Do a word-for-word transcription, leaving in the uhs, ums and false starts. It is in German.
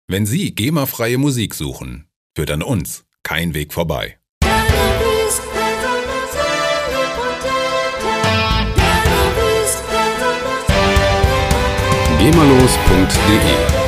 Wenn Sie GEMA-freie Musik suchen, führt an uns kein Weg vorbei. GEMAlos punkt de